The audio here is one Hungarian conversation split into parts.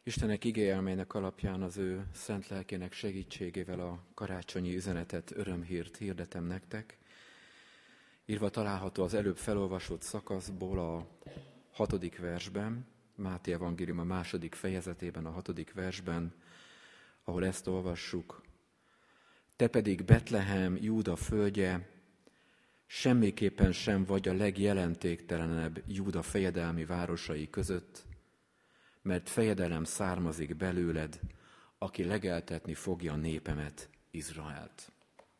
Istenek igéje, amelynek alapján az ő szent lelkének segítségével a karácsonyi üzenetet, örömhírt hirdetem nektek. Írva található az előbb felolvasott szakaszból a 6. versben, Máté evangélium a 2. fejezetében, a 6. versben, ahol ezt olvassuk. Te pedig Betlehem, Júda földje, semmiképpen sem vagy a legjelentéktelenebb Júda fejedelmi városai között, mert fejedelem származik belőled, aki legeltetni fogja a népemet, Izraelt.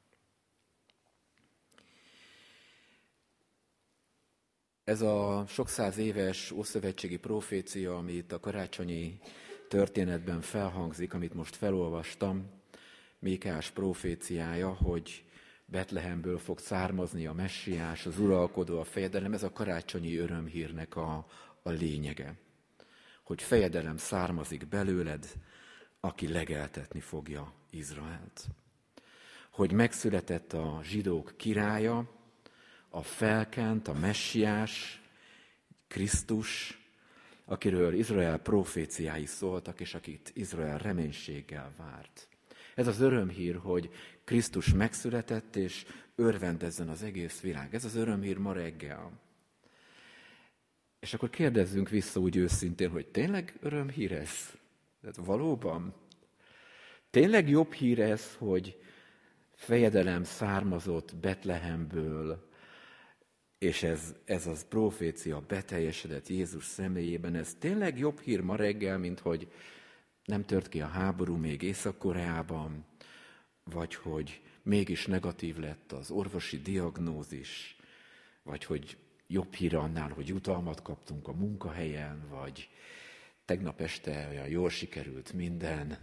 Ez a sok száz éves ószövetségi profécia, ami itt a karácsonyi történetben felhangzik, amit most felolvastam, Mékeás proféciája, hogy Betlehemből fog származni a messiás, az uralkodó, a fejedelem, ez a karácsonyi örömhírnek a lényege. Hogy fejedelem származik belőled, aki legeltetni fogja Izraelt. Hogy megszületett a zsidók királya, a felkent, a messiás, Krisztus, akiről Izrael proféciái szóltak, és akit Izrael reménységgel várt. Ez az örömhír, hogy Krisztus megszületett, és örvendezzen az egész világ. Ez az örömhír ma reggel. És akkor kérdezzünk vissza úgy őszintén, hogy tényleg örömhír ez? Tehát valóban? Tényleg jobb hír ez, hogy fejedelem származott Betlehemből, és ez az profécia beteljesedett Jézus személyében, ez tényleg jobb hír ma reggel, mint hogy nem tört ki a háború még Észak-Koreában, vagy hogy mégis negatív lett az orvosi diagnózis, vagy hogy jobb hír annál, hogy jutalmat kaptunk a munkahelyen, vagy tegnap este olyan jól sikerült minden.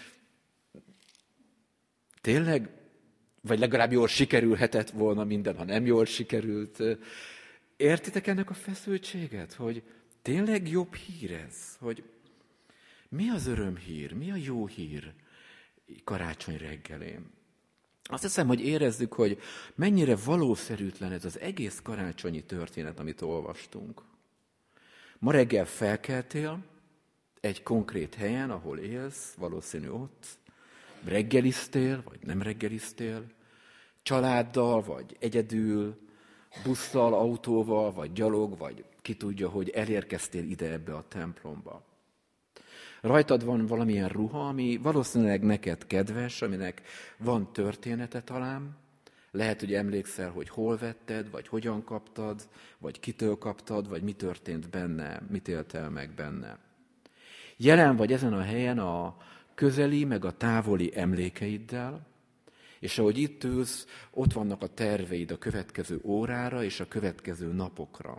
Tényleg, vagy legalább jól sikerülhetett volna minden, ha nem jól sikerült. Értitek ennek a feszültséget, hogy tényleg jobb hír ez? Hogy mi az örömhír, mi a jó hír karácsony reggelén? Azt hiszem, hogy érezzük, hogy mennyire valószerűtlen ez az egész karácsonyi történet, amit olvastunk. Ma reggel felkeltél egy konkrét helyen, ahol élsz, valószínű ott, reggeliztél, vagy nem reggeliztél, családdal, vagy egyedül, busszal, autóval, vagy gyalog, vagy ki tudja, hogy elérkeztél ide ebbe a templomba. Rajtad van valamilyen ruha, ami valószínűleg neked kedves, aminek van története talán. Lehet, hogy emlékszel, hogy hol vetted, vagy hogyan kaptad, vagy kitől kaptad, vagy mi történt benne, mit éltél meg benne. Jelen vagy ezen a helyen a közeli, meg a távoli emlékeiddel, és ahogy itt ülsz, ott vannak a terveid a következő órára és a következő napokra.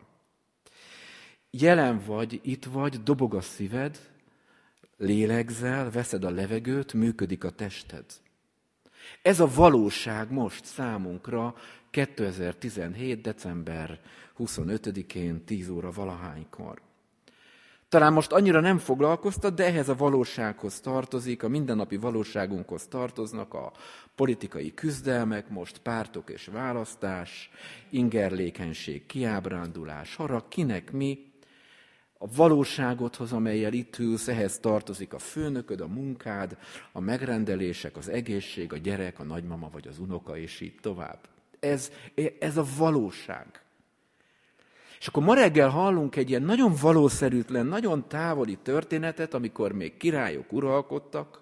Jelen vagy, itt vagy, dobog a szíved, lélegzel, veszed a levegőt, működik a tested. Ez a valóság most számunkra 2017. december 25-én 10 óra valahánykor. Talán most annyira nem foglalkoztat, de ehhez a valósághoz tartozik, a mindennapi valóságunkhoz tartoznak a politikai küzdelmek, most pártok és választás, ingerlékenység, kiábrándulás, harag, kinek mi. A valóságodhoz, amellyel itt ülsz, ehhez tartozik a főnököd, a munkád, a megrendelések, az egészség, a gyerek, a nagymama vagy az unoka, és így tovább. Ez a valóság. És akkor ma reggel hallunk egy ilyen nagyon valószerűtlen, nagyon távoli történetet, amikor még királyok uralkodtak.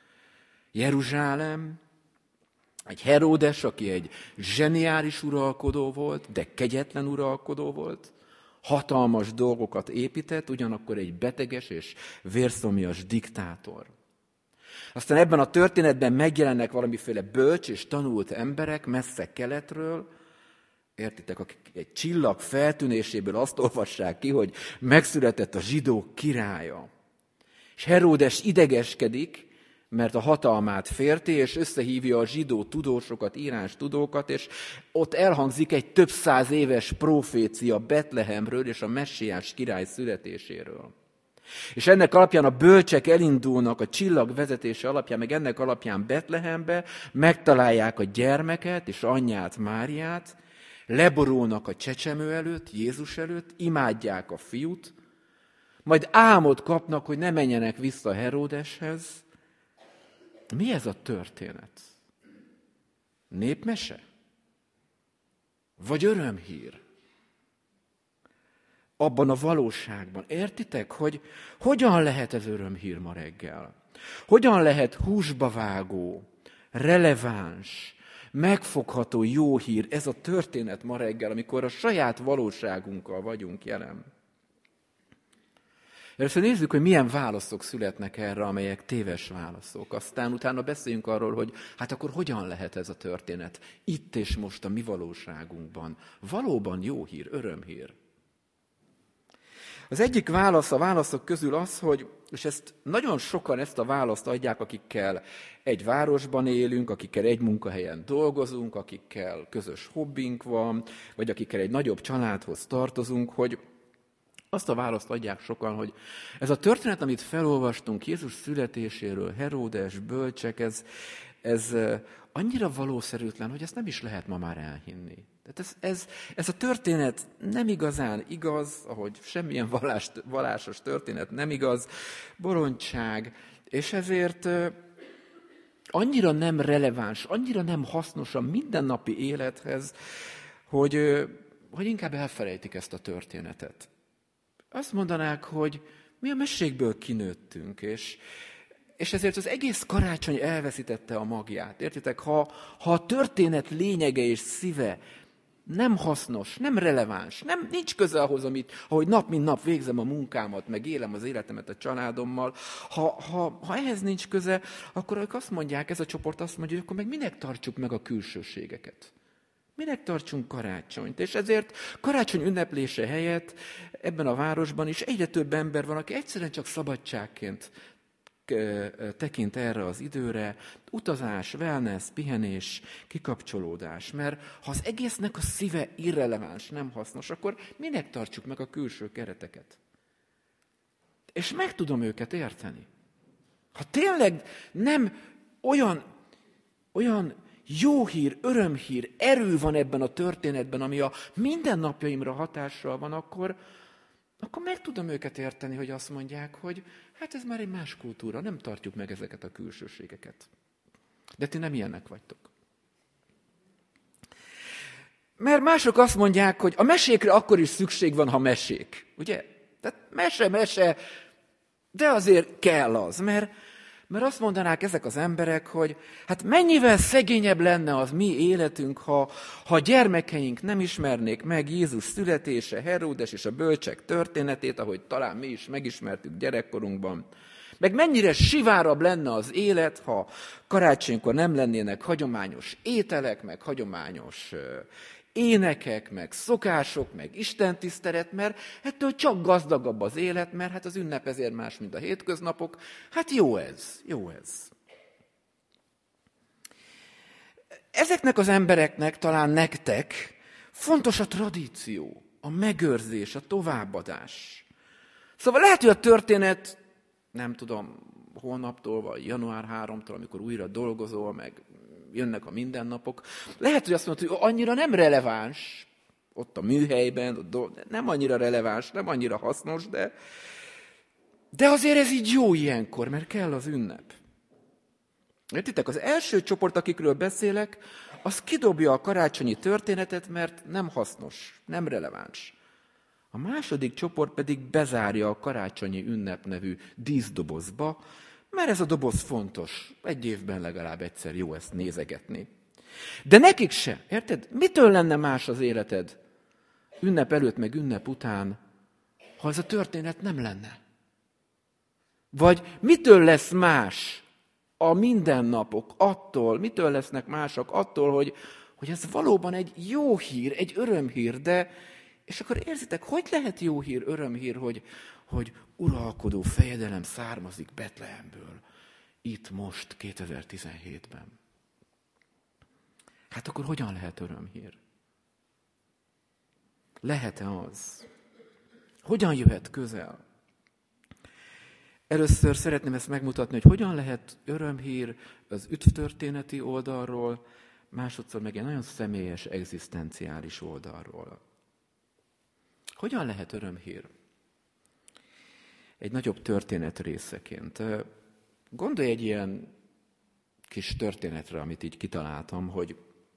Jeruzsálem, egy Heródes, aki egy zseniális uralkodó volt, de kegyetlen uralkodó volt, hatalmas dolgokat épített, ugyanakkor egy beteges és vérszomjas diktátor. Aztán ebben a történetben megjelennek valamiféle bölcs és tanult emberek messze keletről, értitek, akik egy csillag feltűnéséből azt olvassák ki, hogy megszületett a zsidók királya. És Heródes idegeskedik, mert a hatalmát férti, és összehívja a zsidó tudósokat, írástudókat, és ott elhangzik egy több száz éves profécia Betlehemről és a messiás király születéséről. És ennek alapján a bölcsek elindulnak a csillag vezetése alapján, meg ennek alapján Betlehembe, megtalálják a gyermeket és anyját, Máriát, leborulnak a csecsemő előtt, Jézus előtt, imádják a fiút, majd álmot kapnak, hogy ne menjenek vissza Heródeshez. Mi ez a történet? Népmese? Vagy örömhír? Abban a valóságban. Értitek, hogy hogyan lehet ez örömhír ma reggel? Hogyan lehet húsba vágó, releváns, megfogható jó hír ez a történet ma reggel, amikor a saját valóságunkkal vagyunk jelen? Először nézzük, hogy milyen válaszok születnek erre, amelyek téves válaszok. Aztán utána beszéljünk arról, hogy hát akkor hogyan lehet ez a történet itt és most a mi valóságunkban. Valóban jó hír, örömhír. Az egyik válasz a válaszok közül az, hogy, és ezt nagyon sokan ezt a választ adják, akikkel egy városban élünk, akikkel egy munkahelyen dolgozunk, akikkel közös hobbink van, vagy akikkel egy nagyobb családhoz tartozunk, hogy azt a választ adják sokan, hogy ez a történet, amit felolvastunk Jézus születéséről, Heródes, bölcsek, ez annyira valószerűtlen, hogy ezt nem is lehet ma már elhinni. Tehát ez a történet nem igazán igaz, ahogy semmilyen vallásos történet nem igaz, bolondság, és ezért annyira nem releváns, annyira nem hasznos a mindennapi élethez, hogy inkább elfelejtik ezt a történetet. Azt mondanák, hogy mi a mesékből kinőttünk, és ezért az egész karácsony elveszítette a magját. Értitek? Ha a történet lényege és szíve nem hasznos, nem releváns, nincs köze ahhoz, ahogy nap mint nap végzem a munkámat, meg élem az életemet a családommal, ha ehhez nincs köze, akkor ők azt mondják, ez a csoport azt mondja, hogy akkor meg minek tartsuk meg a külsőségeket? Minek tartsunk karácsonyt? És ezért karácsony ünneplése helyett ebben a városban is egyre több ember van, aki egyszerűen csak szabadságként tekint erre az időre, utazás, wellness, pihenés, kikapcsolódás. Mert ha az egésznek a szíve irreleváns, nem hasznos, akkor minek tartsuk meg a külső kereteket? És meg tudom őket érteni. Ha tényleg nem olyan jó hír, örömhír, erő van ebben a történetben, ami a mindennapjaimra hatással van, akkor meg tudom őket érteni, hogy azt mondják, hogy hát ez már egy más kultúra, nem tartjuk meg ezeket a külsőségeket. De ti nem ilyenek vagytok. Mert mások azt mondják, hogy a mesékre akkor is szükség van, ha mesék. Ugye? Tehát mese, de azért kell az, mert azt mondanák ezek az emberek, hogy hát mennyivel szegényebb lenne az mi életünk, ha gyermekeink nem ismernék meg Jézus születése, Heródes és a bölcsek történetét, ahogy talán mi is megismertük gyerekkorunkban. Meg mennyire sivárabb lenne az élet, ha karácsonykor nem lennének hagyományos ételek, meg hagyományos énekek, meg szokások, meg istentisztelet, mert ettől csak gazdagabb az élet, mert hát az ünnep ezért más, mint a hétköznapok. Hát jó ez. Ezeknek az embereknek, talán nektek fontos a tradíció, a megőrzés, a továbbadás. Szóval lehet, hogy a történet, nem tudom, holnaptól, vagy január 3-tól, amikor újra dolgozol, meg jönnek a mindennapok. Lehet, hogy azt mondod, hogy annyira nem releváns, ott a műhelyben, nem annyira releváns, nem annyira hasznos, de azért ez így jó ilyenkor, mert kell az ünnep. Értitek, az első csoport, akikről beszélek, az kidobja a karácsonyi történetet, mert nem hasznos, nem releváns. A második csoport pedig bezárja a karácsonyi ünnep nevű díszdobozba, mert ez a doboz fontos. Egy évben legalább egyszer jó ezt nézegetni. De nekik se, érted? Mitől lenne más az életed ünnep előtt, meg ünnep után, ha ez a történet nem lenne? Vagy mitől lesz más a mindennapok attól, mitől lesznek mások attól, hogy ez valóban egy jó hír, egy örömhír, de és akkor érzitek, hogy lehet jó hír, örömhír, hogy uralkodó fejedelem származik Betlehemből, itt most, 2017-ben. Hát akkor hogyan lehet örömhír? Lehet-e az? Hogyan jöhet közel? Először szeretném ezt megmutatni, hogy hogyan lehet örömhír az üdvtörténeti oldalról, másodszor meg egy nagyon személyes, egzisztenciális oldalról. Hogyan lehet örömhír? egy nagyobb történet részeként. Gondolj egy ilyen kis történetre, amit így kitaláltam, hogy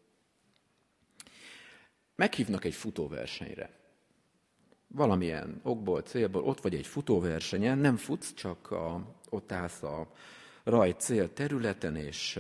meghívnak egy futóversenyre. Valamilyen okból, célból, ott vagy egy futóversenyen, nem futsz, csak ott állsz a rajt cél területen,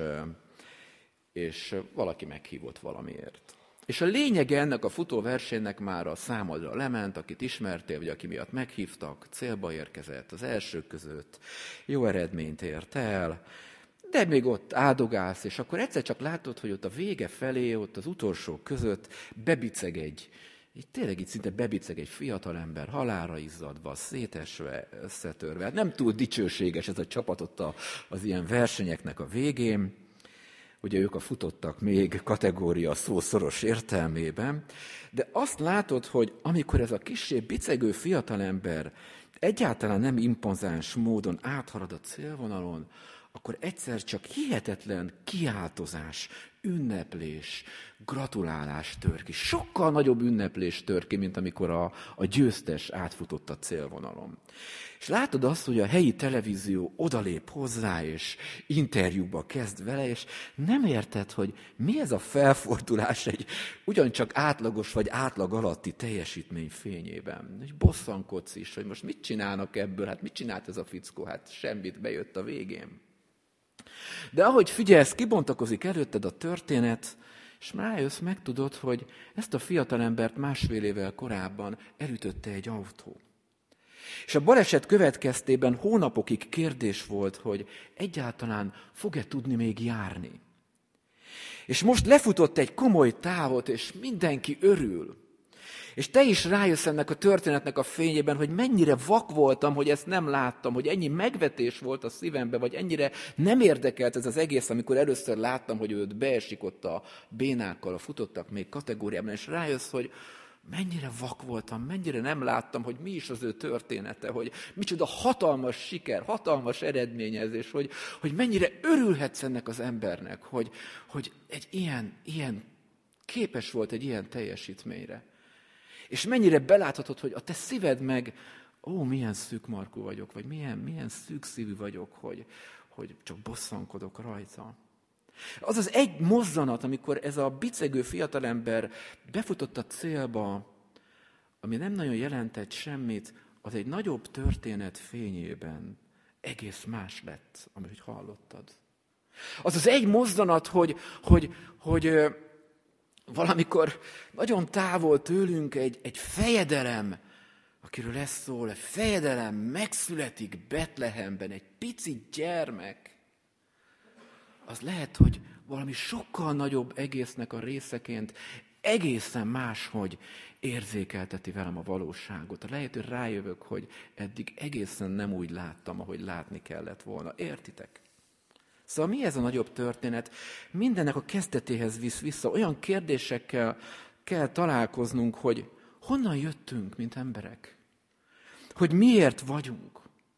és valaki meghívott valamiért. És a lényege ennek a futóversenynek már a számodra lement, akit ismertél, vagy aki miatt meghívtak, célba érkezett, az elsők között, jó eredményt ért el, de még ott áldogálsz, és akkor egyszer csak látod, hogy ott a vége felé, ott az utolsók között bebiceg tényleg így szinte bebiceg egy fiatalember, halálra izzadva, szétesve, összetörve. Nem túl dicsőséges ez a csapat ott az ilyen versenyeknek a végén. Ugye ők a futottak még kategória szó szoros értelmében. De azt látod, hogy amikor ez a kissé bicegő fiatalember egyáltalán nem impozáns módon áthalad a célvonalon, akkor egyszer csak hihetetlen kiáltozás, ünneplés, gratulálás tör ki. Sokkal nagyobb ünneplés tör ki, mint amikor a győztes átfutott a célvonalon. És látod azt, hogy a helyi televízió odalép hozzá, és interjúba kezd vele, és nem érted, hogy mi ez a felfordulás egy ugyancsak átlagos vagy átlag alatti teljesítmény fényében. És bosszankodsz is, hogy most mit csinálnak ebből, hát mit csinált ez a fickó, hát semmit, bejött a végén. De ahogy figyelsz, kibontakozik előtted a történet, és rájössz, megtudod, hogy ezt a fiatalembert 1,5 évvel korábban elütötte egy autó. És a baleset következtében hónapokig kérdés volt, hogy egyáltalán fog-e tudni még járni. És most lefutott egy komoly távot, és mindenki örül. És te is rájössz ennek a történetnek a fényében, hogy mennyire vak voltam, hogy ezt nem láttam, hogy ennyi megvetés volt a szívembe, vagy ennyire nem érdekelt ez az egész, amikor először láttam, hogy őt beesik ott a bénákkal, a futottak még kategóriában, és rájössz, hogy mennyire vak voltam, mennyire nem láttam, hogy mi is az ő története, hogy micsoda hatalmas siker, hatalmas eredményezés, hogy mennyire örülhetsz ennek az embernek, hogy egy ilyen képes volt egy ilyen teljesítményre. És mennyire beláthatod, hogy a te szíved meg, milyen szűkmarkú vagyok, vagy milyen szűk szívű vagyok, hogy csak bosszankodok rajta. Az az egy mozzanat, amikor ez a bicegő fiatalember befutott a célba, ami nem nagyon jelentett semmit, az egy nagyobb történet fényében egész más lett, amit hallottad. Az az egy mozzanat, hogy valamikor nagyon távol tőlünk egy fejedelem, akiről lesz szól, egy fejedelem megszületik Betlehemben, egy pici gyermek, az lehet, hogy valami sokkal nagyobb egésznek a részeként egészen máshogy érzékelteti velem a valóságot. Lehet, hogy rájövök, hogy eddig egészen nem úgy láttam, ahogy látni kellett volna. Értitek? Szóval mi ez a nagyobb történet? Mindennek a kezdetéhez visz vissza. Olyan kérdésekkel kell találkoznunk, hogy honnan jöttünk, mint emberek? Hogy miért vagyunk?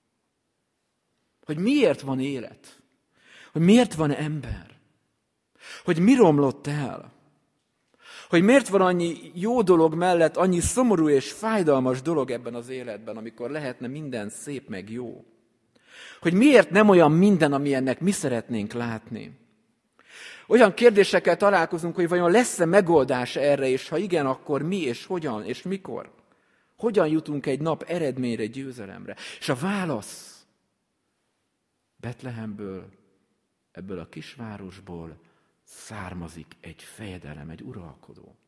Hogy miért van élet? Hogy miért van ember? Hogy mi romlott el? Hogy miért van annyi jó dolog mellett annyi szomorú és fájdalmas dolog ebben az életben, amikor lehetne minden szép meg jó? Hogy miért nem olyan minden, amilyennek mi szeretnénk látni? Olyan kérdésekkel találkozunk, hogy vajon lesz-e megoldás erre, és ha igen, akkor mi, és hogyan, és mikor? Hogyan jutunk egy nap eredményre, győzelemre? És a válasz Betlehemből, ebből a kisvárosból származik egy fejedelem, egy uralkodó.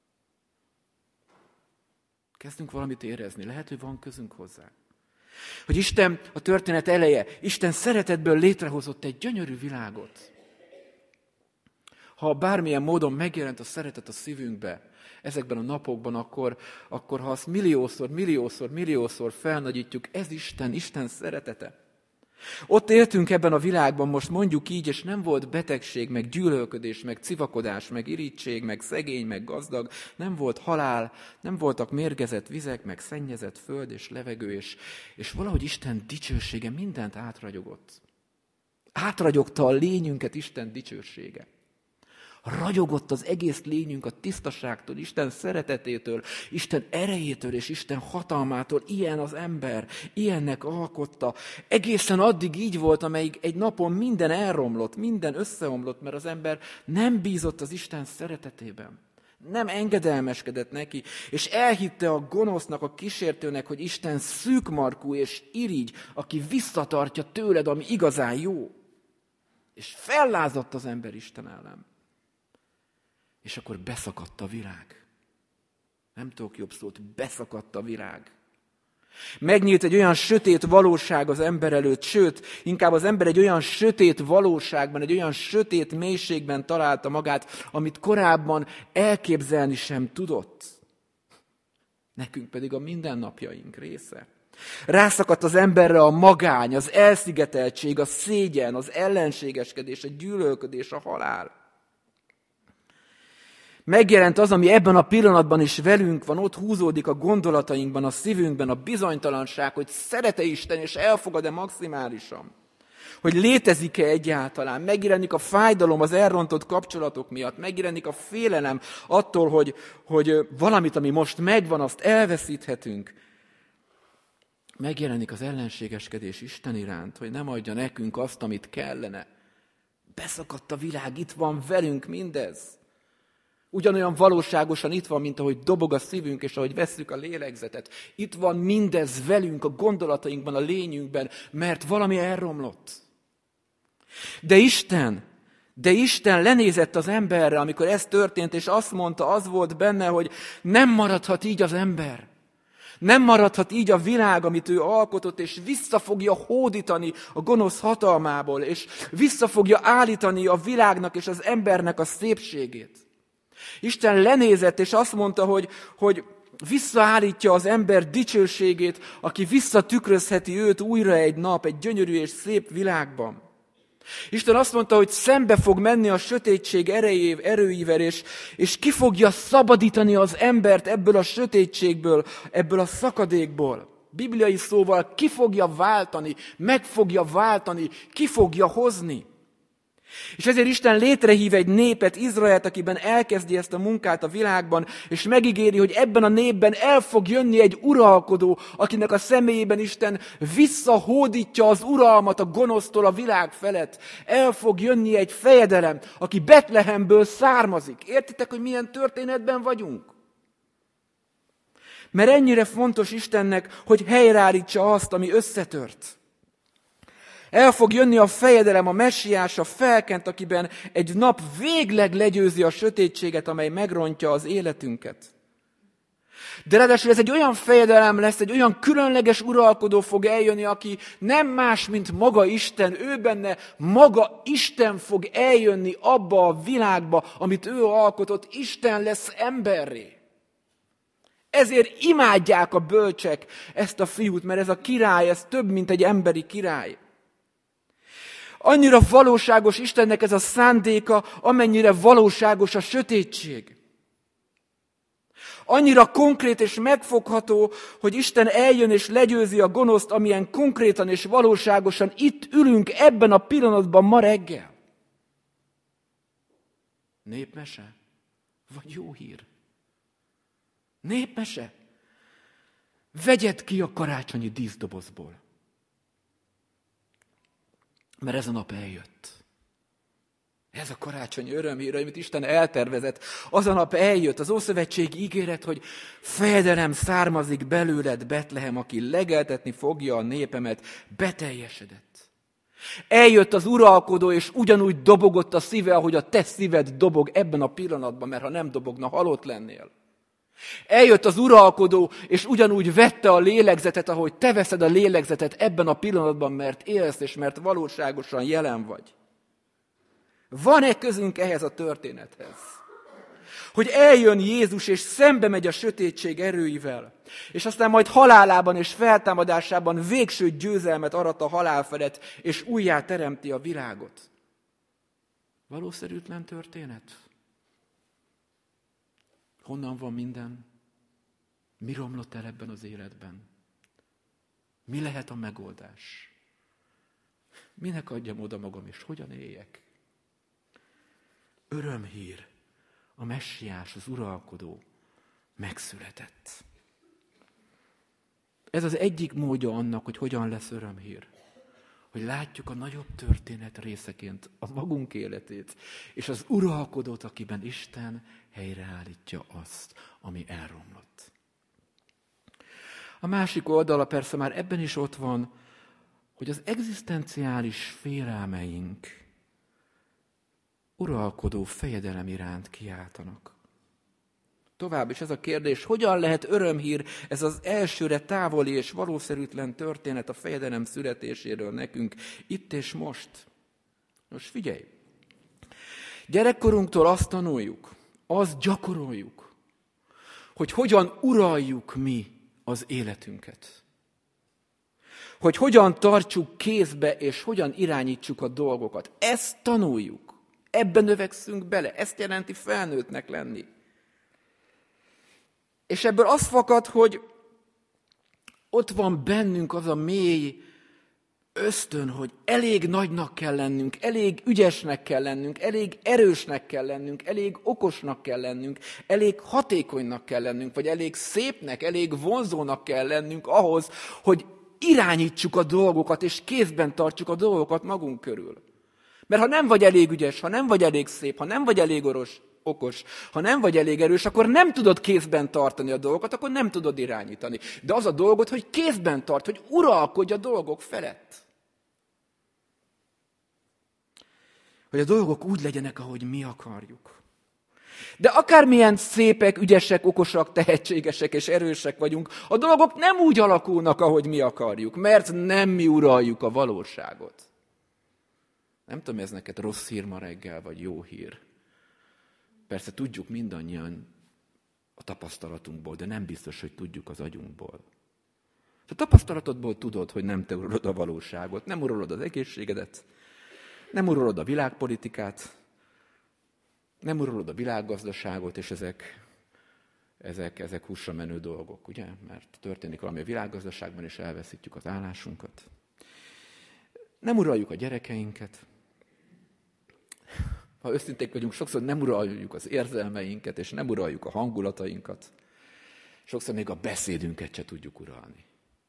Kezdünk valamit érezni, lehet, hogy van közünk hozzá. Hogy Isten, a történet eleje, Isten szeretetből létrehozott egy gyönyörű világot. Ha bármilyen módon megjelent a szeretet a szívünkbe, ezekben a napokban, akkor ha azt milliószor felnagyítjuk, ez Isten szeretete. Ott éltünk ebben a világban, most mondjuk így, és nem volt betegség, meg gyűlölködés, meg civakodás, meg irítség, meg szegény, meg gazdag, nem volt halál, nem voltak mérgezett vizek, meg szennyezett föld és levegő, és valahogy Isten dicsősége mindent átragyogott. Átragyogta a lényünket Isten dicsősége. Ragyogott az egész lényünk a tisztaságtól, Isten szeretetétől, Isten erejétől és Isten hatalmától. Ilyen az ember, ilyennek alkotta. Egészen addig így volt, amelyik egy napon minden elromlott, minden összeomlott, mert az ember nem bízott az Isten szeretetében. Nem engedelmeskedett neki, és elhitte a gonosznak, a kísértőnek, hogy Isten szűkmarkú és irigy, aki visszatartja tőled, ami igazán jó. És fellázadt az ember Isten ellen. És akkor beszakadt a világ. Nem tudok jobb szót, beszakadt a világ. Megnyílt egy olyan sötét valóság az ember előtt, sőt, inkább az ember egy olyan sötét valóságban, egy olyan sötét mélységben találta magát, amit korábban elképzelni sem tudott. Nekünk pedig a mindennapjaink része. Rászakadt az emberre a magány, az elszigeteltség, a szégyen, az ellenségeskedés, a gyűlölködés, a halál. Megjelent az, ami ebben a pillanatban is velünk van, ott húzódik a gondolatainkban, a szívünkben, a bizonytalanság, hogy szeret-e Isten, és elfogad-e maximálisan. Hogy létezik-e egyáltalán. Megjelenik a fájdalom az elrontott kapcsolatok miatt, megjelenik a félelem attól, hogy valamit, ami most megvan, azt elveszíthetünk. Megjelenik az ellenségeskedés Isten iránt, hogy nem adja nekünk azt, amit kellene. Beszakadt a világ, itt van velünk mindez. Ugyanolyan valóságosan itt van, mint ahogy dobog a szívünk, és ahogy vesszük a lélegzetet. Itt van mindez velünk, a gondolatainkban, a lényünkben, mert valami elromlott. De Isten lenézett az emberre, amikor ez történt, és azt mondta, az volt benne, hogy nem maradhat így az ember. Nem maradhat így a világ, amit ő alkotott, és vissza fogja hódítani a gonosz hatalmából, és vissza fogja állítani a világnak és az embernek a szépségét. Isten lenézett, és azt mondta, hogy visszaállítja az ember dicsőségét, aki visszatükrözheti őt újra egy nap, egy gyönyörű és szép világban. Isten azt mondta, hogy szembe fog menni a sötétség erőivel, és ki fogja szabadítani az embert ebből a sötétségből, ebből a szakadékból. Bibliai szóval ki fogja váltani, meg fogja váltani, ki fogja hozni. És ezért Isten létrehív egy népet, Izraelt, akiben elkezdi ezt a munkát a világban, és megígéri, hogy ebben a népben el fog jönni egy uralkodó, akinek a személyében Isten visszahódítja az uralmat a gonosztól a világ felett. El fog jönni egy fejedelem, aki Betlehemből származik. Értitek, hogy milyen történetben vagyunk? Mert ennyire fontos Istennek, hogy helyreállítsa azt, ami összetört. El fog jönni a fejedelem, a messiás, a felkent, akiben egy nap végleg legyőzi a sötétséget, amely megrontja az életünket. De ráadásul ez egy olyan fejedelem lesz, egy olyan különleges uralkodó fog eljönni, aki nem más, mint maga Isten. Ő benne maga Isten fog eljönni abba a világba, amit ő alkotott. Isten lesz emberré. Ezért imádják a bölcsek ezt a fiút, mert ez a király, ez több, mint egy emberi király. Annyira valóságos Istennek ez a szándéka, amennyire valóságos a sötétség. Annyira konkrét és megfogható, hogy Isten eljön és legyőzi a gonoszt, amilyen konkrétan és valóságosan itt ülünk ebben a pillanatban ma reggel. Népmese? Vagy jó hír? Népmese? Vegyed ki a karácsonyi díszdobozból. Mert ez a nap eljött. Ez a karácsony örömhír, amit Isten eltervezett. Az a nap eljött, az ószövetségi ígéret, hogy fejedelem származik belőled, Betlehem, aki legeltetni fogja a népemet, beteljesedett. Eljött az uralkodó, és ugyanúgy dobogott a szíve, ahogy a te szíved dobog ebben a pillanatban, mert ha nem dobogna, halott lennél. Eljött az uralkodó, és ugyanúgy vette a lélegzetet, ahogy te veszed a lélegzetet ebben a pillanatban, mert élsz, és mert valóságosan jelen vagy. Van-e közünk ehhez a történethez? Hogy eljön Jézus, és szembe megy a sötétség erőivel, és aztán majd halálában és feltámadásában végső győzelmet arat a halál felett, és újjá teremti a világot. Valószerűtlen történet? Honnan van minden? Mi romlott el ebben az életben? Mi lehet a megoldás? Minek adjam oda magam, és hogyan éljek? Örömhír, a messiás, az uralkodó megszületett. Ez az egyik módja annak, hogy hogyan lesz örömhír. Hogy látjuk a nagyobb történet részeként a magunk életét, és az uralkodót, akiben Isten helyreállítja azt, ami elromlott. A másik oldala persze már ebben is ott van, hogy az egzisztenciális félelmeink uralkodó fejedelem iránt kiáltanak. Tovább is ez a kérdés, hogyan lehet örömhír ez az elsőre távoli és valószerűtlen történet a fejedelem születéséről nekünk itt és most? Most figyelj! Gyerekkorunktól azt tanuljuk, azt gyakoroljuk, hogy hogyan uraljuk mi az életünket. Hogy hogyan tartsuk kézbe, és hogyan irányítsuk a dolgokat. Ezt tanuljuk. Ebben növekszünk bele. Ezt jelenti felnőttnek lenni. És ebből az fakad, hogy ott van bennünk az a mély ösztön, hogy elég nagynak kell lennünk, elég ügyesnek kell lennünk, elég erősnek kell lennünk, elég okosnak kell lennünk, elég hatékonynak kell lennünk, vagy elég szépnek, elég vonzónak kell lennünk ahhoz, hogy irányítsuk a dolgokat, és kézben tartsuk a dolgokat magunk körül. Mert ha nem vagy elég ügyes, ha nem vagy elég szép, ha nem vagy elég okos, ha nem vagy elég erős, akkor nem tudod kézben tartani a dolgokat, akkor nem tudod irányítani. De az a dolgod, hogy kézben tart, hogy uralkodj a dolgok felett. Hogy a dolgok úgy legyenek, ahogy mi akarjuk. De akármilyen szépek, ügyesek, okosak, tehetségesek és erősek vagyunk, a dolgok nem úgy alakulnak, ahogy mi akarjuk, mert nem mi uraljuk a valóságot. Nem tudom, ez neked rossz hír ma reggel, vagy jó hír. Persze tudjuk mindannyian a tapasztalatunkból, de nem biztos, hogy tudjuk az agyunkból. A tapasztalatodból tudod, hogy nem te uralod a valóságot, nem uralod az egészségedet, nem uralod a világpolitikát, nem uralod a világgazdaságot, és ezek húsra menő dolgok, ugye? Mert történik valami a világgazdaságban, és elveszítjük az állásunkat. Nem uraljuk a gyerekeinket. Ha őszinték vagyunk, sokszor nem uraljuk az érzelmeinket, és nem uraljuk a hangulatainkat. Sokszor még a beszédünket se tudjuk uralni.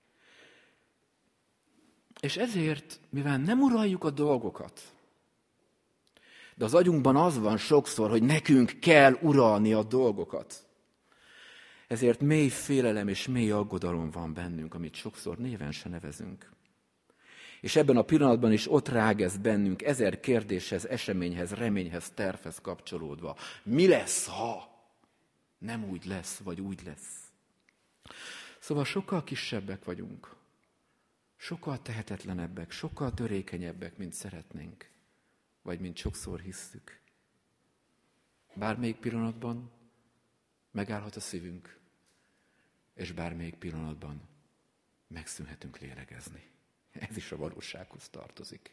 És ezért, mivel nem uraljuk a dolgokat, de az agyunkban az van sokszor, hogy nekünk kell uralni a dolgokat, ezért mély félelem és mély aggodalom van bennünk, amit sokszor néven se nevezünk. És ebben a pillanatban is ott rágesz bennünk 1000 kérdéshez, eseményhez, reményhez, tervhez kapcsolódva. Mi lesz, ha nem úgy lesz, vagy úgy lesz? Szóval sokkal kisebbek vagyunk, sokkal tehetetlenebbek, sokkal törékenyebbek, mint szeretnénk, vagy mint sokszor hisztük. Bármelyik pillanatban megállhat a szívünk, és bármelyik pillanatban megszűnhetünk lélegezni. Ez is a valósághoz tartozik.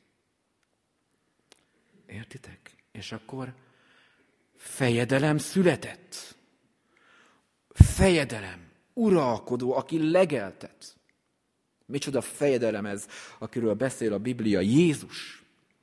Értitek? És akkor fejedelem született. Fejedelem, uralkodó, aki legeltet. Micsoda fejedelem ez, akiről beszél a Biblia, Jézus.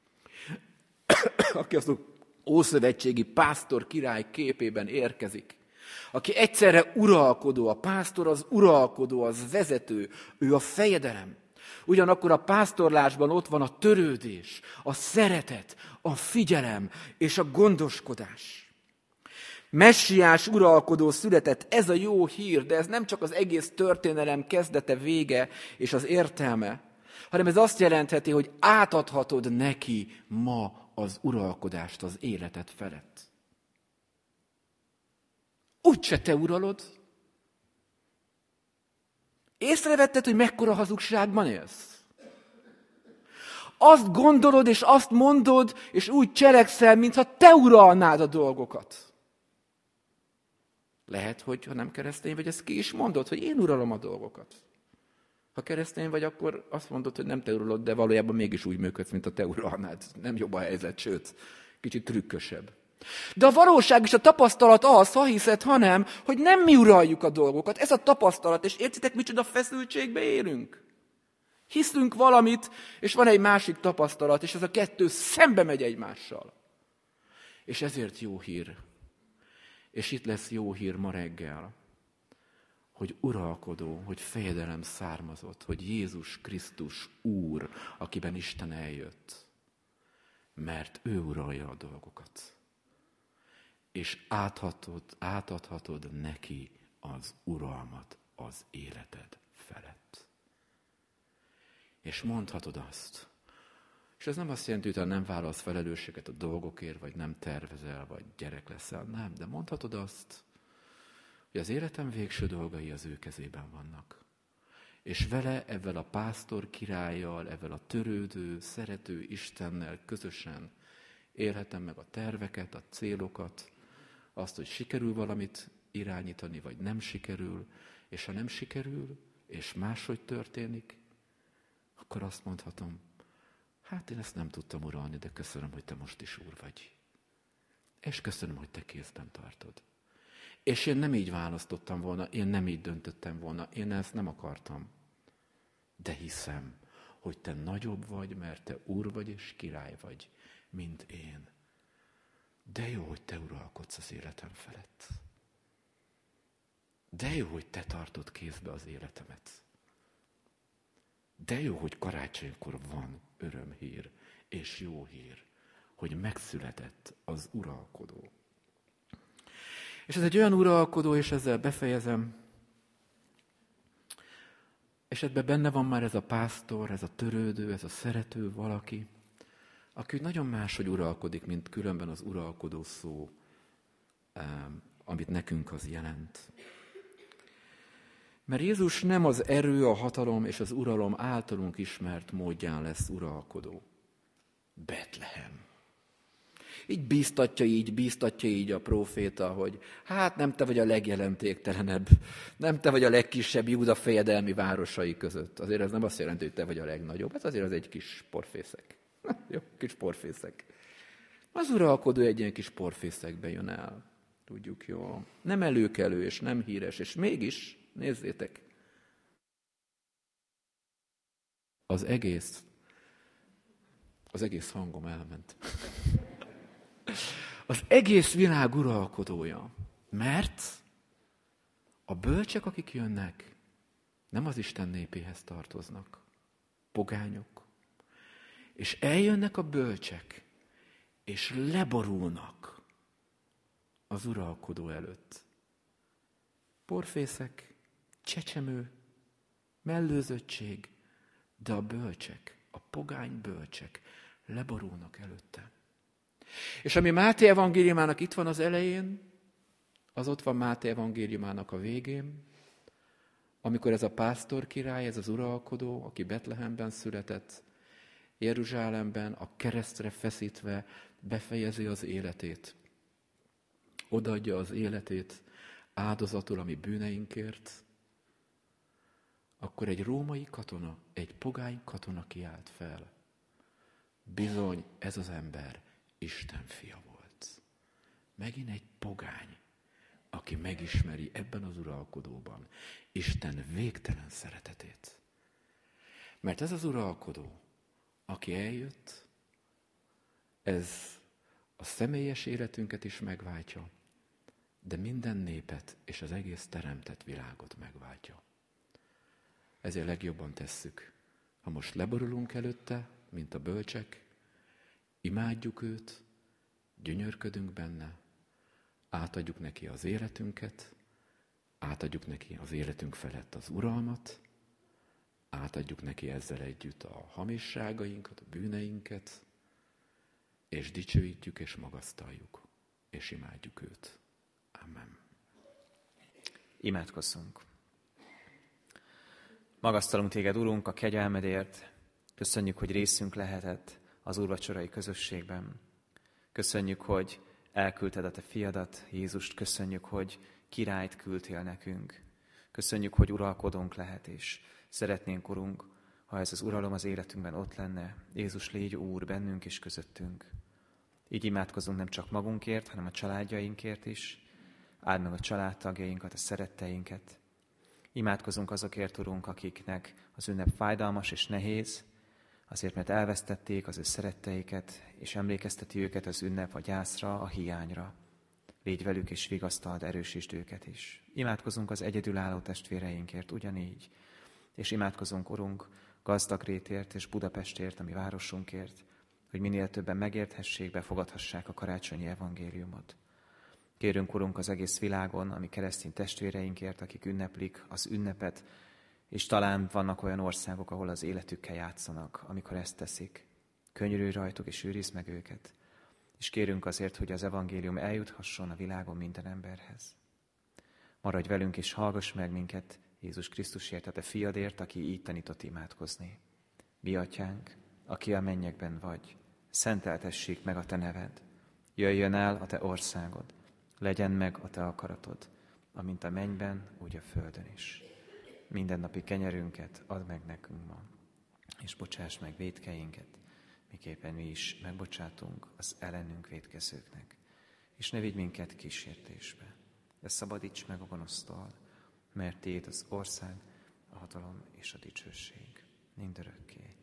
Aki az ószövetségi pásztor király képében érkezik. Aki egyszerre uralkodó, a pásztor az uralkodó, az vezető, ő a fejedelem. Ugyanakkor a pásztorlásban ott van a törődés, a szeretet, a figyelem és a gondoskodás. Messiás uralkodó született, ez a jó hír, de ez nem csak az egész történelem kezdete, vége és az értelme, hanem ez azt jelentheti, hogy átadhatod neki ma az uralkodást az életed felett. Úgyse te uralod. Észrevetted, hogy mekkora hazugságban élsz? Azt gondolod, és azt mondod, és úgy cselekszel, mintha te uralnád a dolgokat. Lehet, hogy ha nem keresztény vagy, ezt ki is mondod, hogy én uralom a dolgokat. Ha keresztény vagy, akkor azt mondod, hogy nem te uralod, de valójában mégis úgy működsz, mint a te uralnád. Nem jobb a helyzet, sőt, kicsit trükkösebb. De a valóság és a tapasztalat az, ha hiszed, hanem, hogy nem mi uraljuk a dolgokat. Ez a tapasztalat, és értitek, micsoda feszültségbe élünk? Hiszünk valamit, és van egy másik tapasztalat, és ez a kettő szembe megy egymással. És ezért jó hír, és itt lesz jó hír ma reggel, hogy uralkodó, hogy fejedelem származott, hogy Jézus Krisztus Úr, akiben Isten eljött. Mert ő uralja a dolgokat. És átadhatod neki az uralmat az életed felett. És mondhatod azt, és ez nem azt jelenti, hogy nem vállalsz felelősséget a dolgokért, vagy nem tervezel, vagy gyerek leszel, nem, de mondhatod azt, hogy az életem végső dolgai az ő kezében vannak. És vele, ezzel a pásztor királlyal, ezzel a törődő, szerető Istennel közösen élhetem meg a terveket, a célokat, azt, hogy sikerül valamit irányítani, vagy nem sikerül, és ha nem sikerül, és máshogy történik, akkor azt mondhatom, hát én ezt nem tudtam uralni, de köszönöm, hogy te most is úr vagy. És köszönöm, hogy te kézben tartod. És én nem így választottam volna, én nem így döntöttem volna, én ezt nem akartam. De hiszem, hogy te nagyobb vagy, mert te úr vagy és király vagy, mint én. De jó, hogy te uralkodsz az életem felett. De jó, hogy te tartod kézbe az életemet. De jó, hogy karácsonykor van örömhír és jó hír, hogy megszületett az uralkodó. És ez egy olyan uralkodó, és ezzel befejezem, és ebben benne van már ez a pásztor, ez a törődő, ez a szerető valaki, aki nagyon máshogy uralkodik, mint különben az uralkodó szó, amit nekünk az jelent. Mert Jézus nem az erő, a hatalom és az uralom általunk ismert módján lesz uralkodó. Betlehem. Így bíztatja így a próféta, hogy hát nem te vagy a legjelentéktelenebb, nem te vagy a legkisebb Júda fejedelmi városai között. Azért ez nem azt jelenti, hogy te vagy a legnagyobb, hát azért az egy kis porfészek. Jó, kis porfészek. Az uralkodó egy ilyen kis porfészekbe jön el. Tudjuk jól. Nem előkelő és nem híres, és mégis, nézzétek, az egész hangom elment. Az egész világ uralkodója. Mert a bölcsek, akik jönnek, nem az Isten népéhez tartoznak. Pogányok. És eljönnek a bölcsek, és leborulnak az uralkodó előtt. Porfészek, csecsemő, mellőzöttség, de a bölcsek, a pogány bölcsek leborulnak előtte. És ami Máté evangéliumának itt van az elején, az ott van Máté evangéliumának a végén, amikor ez a pásztor király, ez az uralkodó, aki Betlehemben született, Jeruzsálemben a keresztre feszítve befejezi az életét. Odaadja az életét áldozatul a mi bűneinkért, akkor egy római katona, egy pogány katona kiált fel. Bizony, ez az ember Isten fia volt. Megint egy pogány, aki megismeri ebben az uralkodóban Isten végtelen szeretetét. Mert ez az uralkodó, aki eljött, ez a személyes életünket is megváltja, de minden népet és az egész teremtett világot megváltja. Ezért legjobban tesszük, ha most leborulunk előtte, mint a bölcsek, imádjuk őt, gyönyörködünk benne, átadjuk neki az életünket, átadjuk neki az életünk felett az uralmat, átadjuk neki ezzel együtt a hamisságainkat, a bűneinket, és dicsőítjük és magasztaljuk, és imádjuk őt. Amen. Imádkozzunk. Magasztalunk téged, Urunk, a kegyelmedért. Köszönjük, hogy részünk lehetett az úrvacsorai közösségben. Köszönjük, hogy elküldted a te fiadat, Jézust. Köszönjük, hogy királyt küldtél nekünk. Köszönjük, hogy uralkodónk lehet, és szeretnénk, Urunk, ha ez az uralom az életünkben ott lenne. Jézus, légy Úr bennünk és közöttünk. Így imádkozunk nem csak magunkért, hanem a családjainkért is. Áld meg a családtagjainkat, a szeretteinket. Imádkozunk azokért, Urunk, akiknek az ünnep fájdalmas és nehéz, azért mert elvesztették az ő szeretteiket, és emlékezteti őket az ünnep a gyászra, a hiányra. Légy velük és vigasztald, erősítsd őket is. Imádkozunk az egyedülálló testvéreinkért ugyanígy, és imádkozunk, Urunk, Gazdagrétért és Budapestért, a mi városunkért, hogy minél többen megérthessék, befogadhassák a karácsonyi evangéliumot. Kérünk, Urunk, az egész világon, a mi keresztény testvéreinkért, akik ünneplik az ünnepet, és talán vannak olyan országok, ahol az életükkel játszanak, amikor ezt teszik. Könyörülj rajtuk, és őrizd meg őket. És kérünk azért, hogy az evangélium eljuthasson a világon minden emberhez. Maradj velünk, és hallgass meg minket Jézus Krisztusért, a te fiadért, aki így tanított imádkozni. Mi atyánk, aki a mennyekben vagy, szenteltessék meg a te neved. Jöjjön el a te országod, legyen meg a te akaratod, amint a mennyben, úgy a földön is. Mindennapi kenyerünket add meg nekünk ma, és bocsáss meg vétkeinket, miképpen mi is megbocsátunk az ellenünk vétkezőknek. És ne vigy minket kísértésbe, de szabadíts meg a gonosztól, mert tiéd az ország, a hatalom és a dicsőség mindörökké.